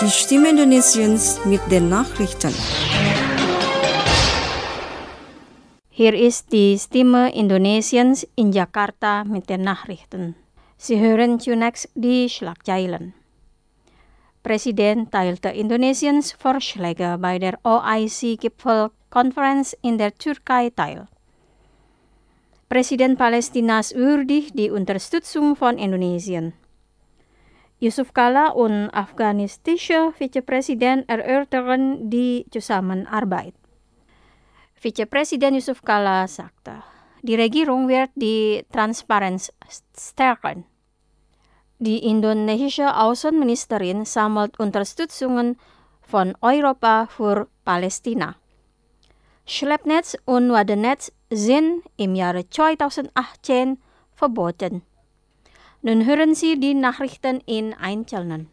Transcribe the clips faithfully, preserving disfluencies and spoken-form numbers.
Die Stimme Indonesiens mit den Nachrichten. Hier ist die Stimme Indonesiens in Jakarta mit den Nachrichten. Sie hören zunächst die Schlagzeilen. Präsident teilte Indonesiens Vorschläge bei der O I C-Gipfelkonferenz in der Türkei teil. Präsident Palästinas würdigt die Unterstützung von Indonesien. Yusuf Kala und afghanistische Vizepräsident erörtern die Zusammenarbeit. Vizepräsident Yusuf Kala sagte, die Regierung wird die Transparenz stärken. Die indonesische Außenministerin sammelt Unterstützung von Europa für Palästina. Schleppnetz und Wadennetz sind im Jahre zweitausendachtzehn verboten. Nun hören Sie die Nachrichten in Einzelnen.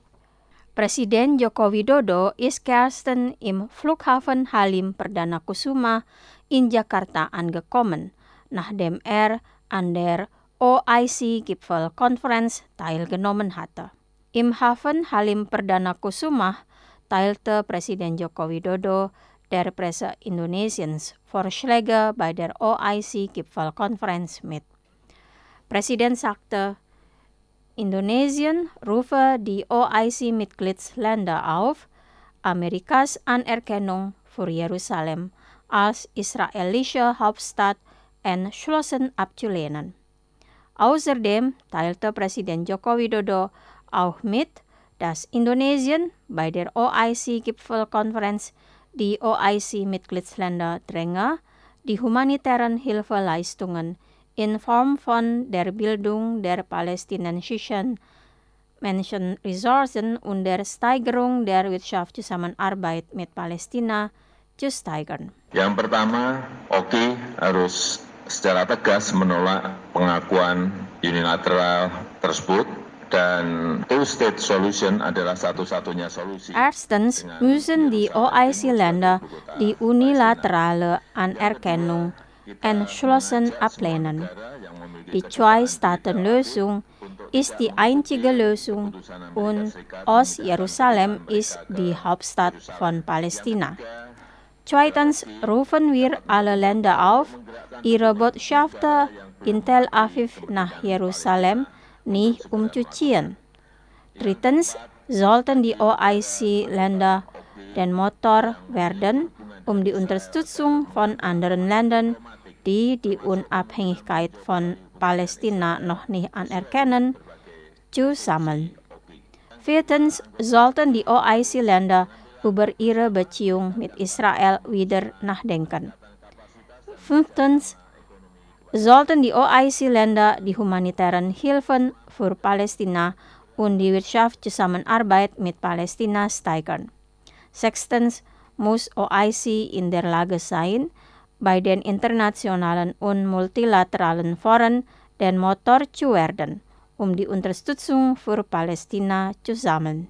Presiden Joko Widodo ist gestern im Flughafen Halim Perdana Kusuma in Jakarta angekommen, nachdem er an der O I C-Gipfelkonferenz teilgenommen hatte. Im Hafen Halim Perdana Kusuma teilte Presiden Joko Widodo der Presse Indonesiens Vorschläge bei der O I C-Gipfelkonferenz mit. Presiden sagte, Indonesien rufe die O I C-Mitgliedsländer auf, Amerikas Anerkennung für Jerusalem als israelische Hauptstadt entschlossen abzulehnen. Außerdem teilte Präsident Joko Widodo auch mit, dass Indonesien bei der O I C-Gipfelkonferenz die O I C-Mitgliedsländer dränge, die humanitären Hilfeleistungen in Form von der Bildung der palästinensischen Menschenressourcen und der Steigerung der Wirtschaftszusammenarbeit mit Palästina zu steigern. Yang pertama, O K I harus secara tegas menolak pengakuan unilateral tersebut dan two-state solution adalah satu-satunya solusi. Erstens müssen die O I C-Länder die unilaterale Anerkennung entschlossen ablehnen. Die Zwei-Staaten-Lösung ist die einzige Lösung und Ost-Jerusalem ist die Hauptstadt von Palästina. Zweitens rufen wir alle Länder auf, ihre Botschafter in Tel Aviv nach Jerusalem nicht umzuziehen. Drittens sollten die O I C-Länder den Motor werden, um die Unterstützung von anderen Ländern, die die Unabhängigkeit von Palästina noch nicht anerkennen, zu sammeln. Viertens sollten die O I C-Länder über ihre Beziehung mit Israel wieder nachdenken. Fünftens sollten die O I C-Länder die humanitären Hilfen für Palästina und die Wirtschaftszusammenarbeit mit Palästina steigern. Sechstens muss O I C in der Lage sein, bei den internationalen und multilateralen Foren den Motor zu werden, um die Unterstützung für Palästina zu sammeln.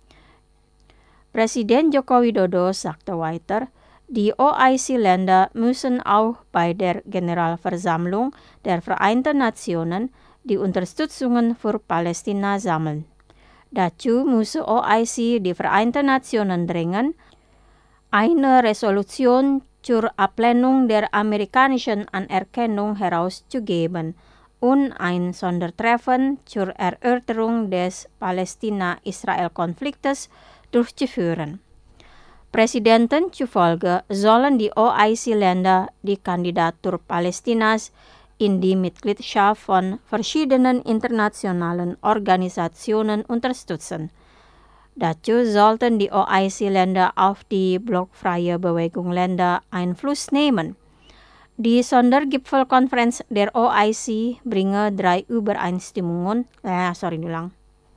Präsident Joko Widodo sagte weiter, die O I C-Länder müssen auch bei der Generalversammlung der Vereinten Nationen die Unterstützung für Palästina sammeln. Dazu muss O I C die Vereinten Nationen drängen, eine Resolution zur Ablehnung der amerikanischen Anerkennung herauszugeben und ein Sondertreffen zur Erörterung des Palästina-Israel-Konfliktes durchzuführen. Präsidenten zufolge sollen die O I C-Länder die Kandidatur Palästinas in die Mitgliedschaft von verschiedenen internationalen Organisationen unterstützen. Dazu sollten die O I C-Länder auf die blockfreie Bewegung Länder Einfluss nehmen. Die Sondergipfelkonferenz der O I C bringe drei Übereinstimmungen, äh, sorry, ulang.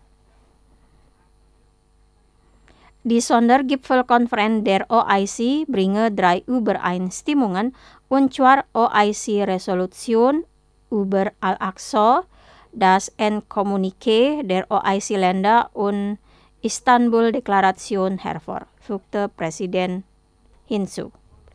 Die Sondergipfelkonferenz der O I C bringe drei Übereinstimmungen, und zwar O I C-Resolution über Al-Aqsa, das Endkommuniqué der O I C-Länder und Istanbul-Deklaration hervor, fügte Präsident hinzu.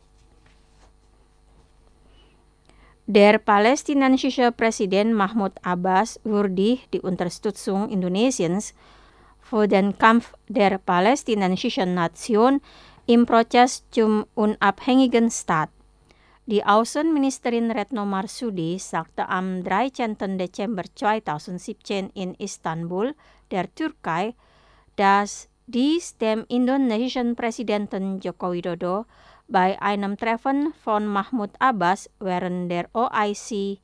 Der palästinensische Präsident Mahmoud Abbas würdigt die Unterstützung Indonesiens für den Kampf der palästinensischen Nation im Prozess zum unabhängigen Staat. Die Außenministerin Retno Marsudi sagte am dreizehnten Dezember zweitausendsiebzehn in Istanbul, der Türkei, dass dies dem indonesischen Präsidenten Joko Widodo bei einem Treffen von Mahmud Abbas während der O I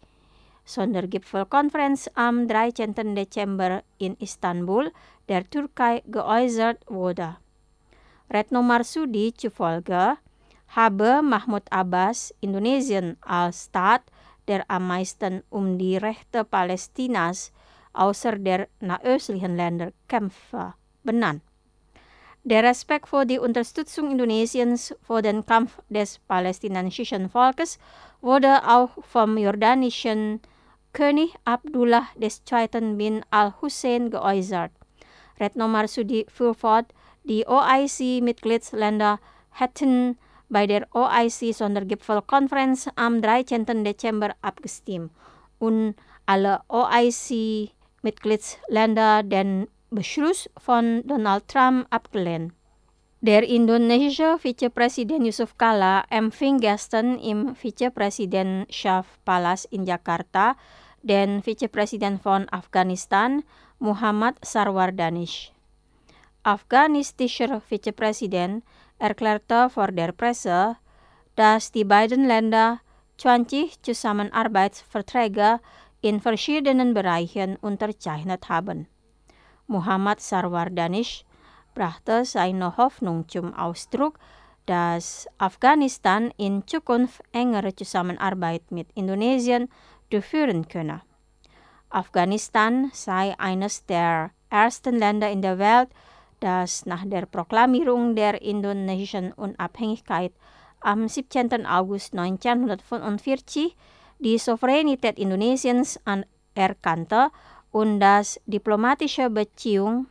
C-Sondergipfelkonferenz am dreizehnten Dezember in Istanbul, der Türkei, geäußert wurde. Retno Marsudi zufolge habe Mahmud Abbas Indonesien als Staat, der am meisten um die Rechte Palästinas außer der nahöstlichen Länder kämpfe, benannt. Der Respekt für die Unterstützung Indonesiens für den Kampf des palästinensischen Volkes wurde auch vom jordanischen König Abdullah der Zweite bin al-Hussein geäußert. Retno Marsudi fuhr fort, die O I C-Mitgliedsländer hätten bei der O I C-Sondergipfelkonferenz am dreizehnten Dezember abgestimmt und alle O I C-Mitgliedsländer den Beschluss von Donald Trump abgelehnt. Der indonesische Vizepräsident Yusuf Kala empfing gestern im Vizepräsidentschaftspalast in Jakarta den Vizepräsident von Afghanistan, Muhammad Sarwar Danish. Afghanistischer Vizepräsident erklärte vor der Presse, dass die beiden Länder zwanzig Zusammenarbeitsverträge in verschiedenen Bereichen unterzeichnet haben. Muhammad Sarwar Danish brachte seine Hoffnung zum Ausdruck, dass Afghanistan in Zukunft engere Zusammenarbeit mit Indonesien durchführen könne. Afghanistan sei eines der ersten Länder in der Welt, das nach der Proklamierung der indonesischen Unabhängigkeit am siebzehnten August neunzehnhundertfünfundvierzig die Souveränität Indonesiens anerkannte und das diplomatische Beziehungen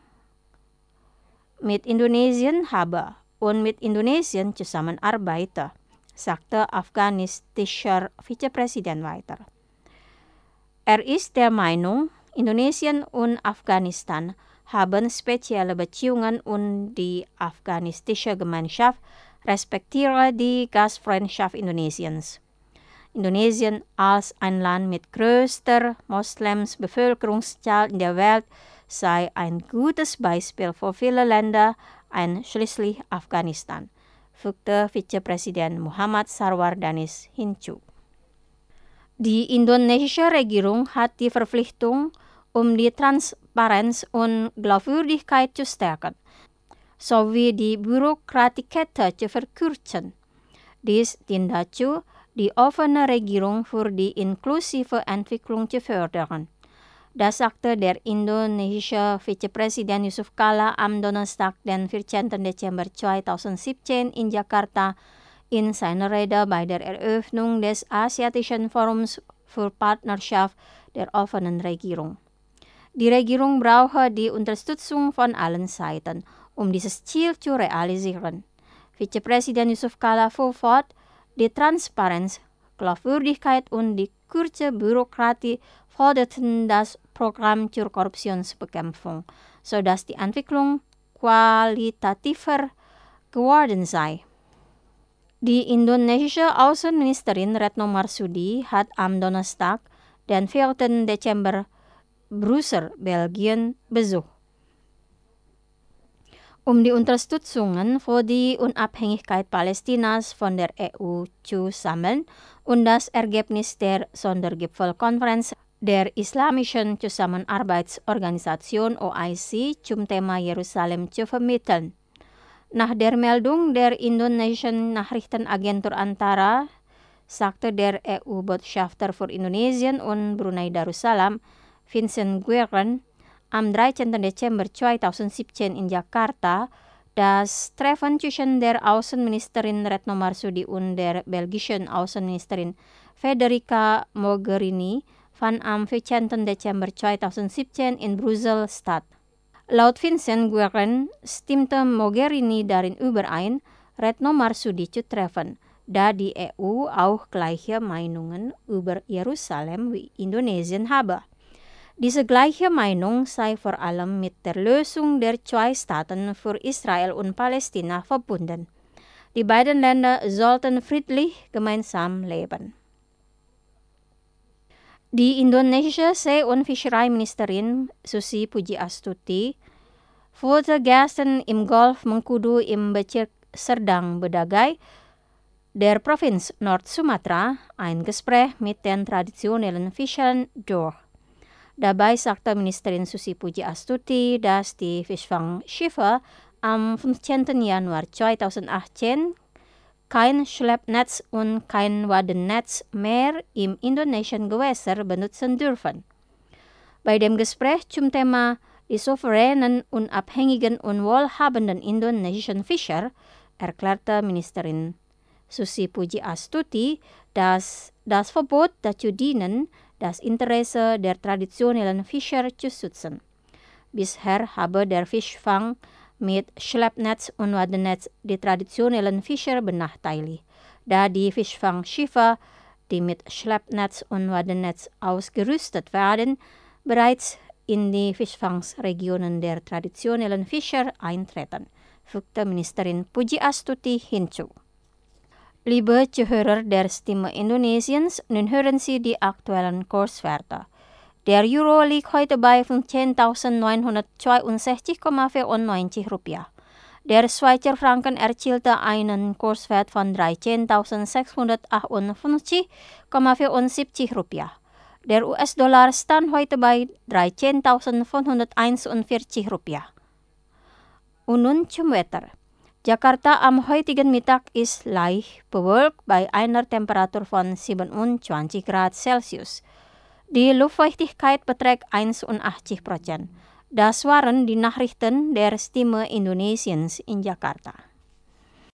mit Indonesien habe und mit Indonesien zusammenarbeite, sagte afghanistischer Vizepräsident weiter. Er ist der Meinung, Indonesien und Afghanistan haben spezielle Beziehungen und die afghanistische Gemeinschaft respektiere die Gastfreundschaft Indonesiens. Indonesien als ein Land mit größter Moslems-Bevölkerungszahl in der Welt sei ein gutes Beispiel für viele Länder, einschließlich Afghanistan, fügte Vizepräsident Muhammad Sarwar Danish hinzu. Die indonesische Regierung hat die Verpflichtung, um die Transparenz und Glaubwürdigkeit zu stärken, sowie die Bürokratiekette zu verkürzen. Dies dient dazu, die offene Regierung für die inklusive Entwicklung zu fördern. Das sagte der indonesische Vizepräsident Yusuf Kala am Donnerstag, den vierzehnten Dezember zweitausendsiebzehn in Jakarta in seiner Rede bei der Eröffnung des Asiatischen Forums für Partnerschaft der offenen Regierung. Die Regierung brauche die Unterstützung von allen Seiten, um dieses Ziel zu realisieren. Vizepräsident Yusuf Kala fuhr fort, die Transparenz, Glaubwürdigkeit und die kurze Bürokratie forderten das Programm zur Korruptionsbekämpfung, sodass die Entwicklung qualitativer geworden sei. Die indonesische Außenministerin Retno Marsudi hat am Donnerstag, den vierten Dezember, Brüssel, Belgien, besucht, um die Unterstützungen für die Unabhängigkeit Palästinas von der E U zu sammeln und das Ergebnis der Sondergipfelkonferenz der Islamischen Zusammenarbeitsorganisation O I C zum Thema Jerusalem zu vermitteln. Nach der Meldung der indonesischen Nachrichtenagentur Antara sagte der E U-Botschafter für Indonesien und Brunei Darussalam, Vincent Gueren, am dreizehnten Dezember zweitausendsiebzehn in Jakarta, das Treffen zwischen der Außenministerin Retno Marsudi und der belgischen Außenministerin Federica Mogherini fand am vierzehnten Dezember zweitausendsiebzehn in Brüssel statt. Laut Vincent Gueren stimmte Mogherini darin überein, Retno Marsudi zu treffen, da die E U auch gleiche Meinungen über Jerusalem wie Indonesien habe. Diese gleiche Meinung sei vor allem mit der Lösung der zwei Staaten für Israel und Palästina verbunden. Die beiden Länder sollten friedlich gemeinsam leben. Die indonesische See- und Fischereiministerin Susi Pujiastuti wurde gestern im Golf Mengkudu im Bezirk Serdang Bedagai der Provinz Nord-Sumatra ein Gespräch mit den traditionellen Fischern durch. Dabei sagte Ministerin Susi Pujiastuti, dass die Fischfangschiffe am fünfzehnten Januar zweitausendachtzehn kein Schleppnetz und kein Wadennetz mehr im indonesischen Gewässer benutzen dürfen. Bei dem Gespräch zum Thema die souveränen, unabhängigen und wohlhabenden indonesischen Fischer erklärte Ministerin Susi Pujiastuti, dass das Verbot dazu dienen, das Interesse der traditionellen Fischer zu schützen. Bisher habe der Fischfang mit Schleppnetz und Wadennetz die traditionellen Fischer benachteiligt, da die Fischfangschiffe, die mit Schleppnetz und Wadennetz ausgerüstet werden, bereits in die Fischfangsregionen der traditionellen Fischer eintreten, fügte Ministerin Pujiastuti hinzu. Liebe Zuhörer der Stimme Indonesiens, nun hören Sie die aktuellen Kurswerte. Der Euro liegt heute bei fünfzehntausendneunhundertzweiundsechzig Komma vierundneunzig Rupiah. Der Schweizer Franken erzielte einen Kurswert von dreizehntausendsechshundertachtundfünfzig Komma vierundsiebzig Rupiah. Der U S-Dollar stand heute bei dreizehntausendfünfhunderteinundvierzig Rupiah. Und nun zum Wetter. Jakarta am heutigen Mittag ist leicht bewölkt bei einer Temperatur von siebenundzwanzig Grad Celsius. Die Luftfeuchtigkeit beträgt einundachtzig Prozent. Das waren die Nachrichten der Stimme Indonesiens in Jakarta.